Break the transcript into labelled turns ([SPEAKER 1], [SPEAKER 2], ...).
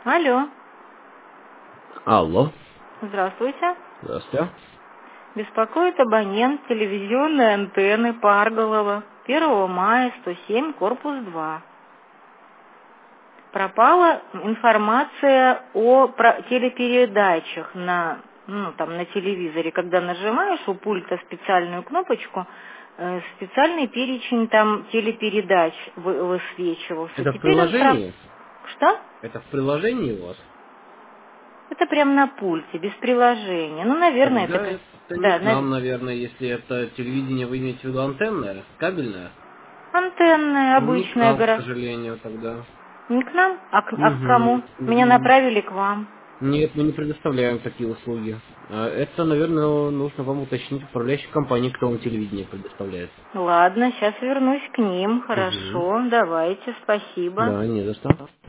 [SPEAKER 1] Алло.
[SPEAKER 2] Алло.
[SPEAKER 1] Здравствуйте.
[SPEAKER 2] Здравствуйте.
[SPEAKER 1] Беспокоит абонент телевизионной антенны Парголова. 1 мая, 107, корпус 2. Пропала информация о телепередачах на телевизоре. Когда нажимаешь у пульта специальную кнопочку, специальный перечень там телепередач высвечивался.
[SPEAKER 2] Это в
[SPEAKER 1] Теперь
[SPEAKER 2] приложении?
[SPEAKER 1] Что?
[SPEAKER 2] Это в приложении у вас?
[SPEAKER 1] Это прям на пульте, без приложения. Ну, наверное,
[SPEAKER 2] Тогда
[SPEAKER 1] это...
[SPEAKER 2] это не
[SPEAKER 1] Да,
[SPEAKER 2] к нам, наверное, если это телевидение, вы имеете в виду антенное, кабельное?
[SPEAKER 1] антенная,
[SPEAKER 2] Не к
[SPEAKER 1] обычная,
[SPEAKER 2] нам, к
[SPEAKER 1] говорят.
[SPEAKER 2] сожалению, тогда.
[SPEAKER 1] Не к нам, а к кому? Меня
[SPEAKER 2] Угу.
[SPEAKER 1] направили к вам.
[SPEAKER 2] Нет, мы не предоставляем такие услуги. Это, наверное, нужно вам уточнить в управляющей компании, кто вам телевидение предоставляет.
[SPEAKER 1] Ладно, сейчас вернусь к ним.
[SPEAKER 2] Угу.
[SPEAKER 1] Хорошо, давайте, спасибо.
[SPEAKER 2] Да, не за что.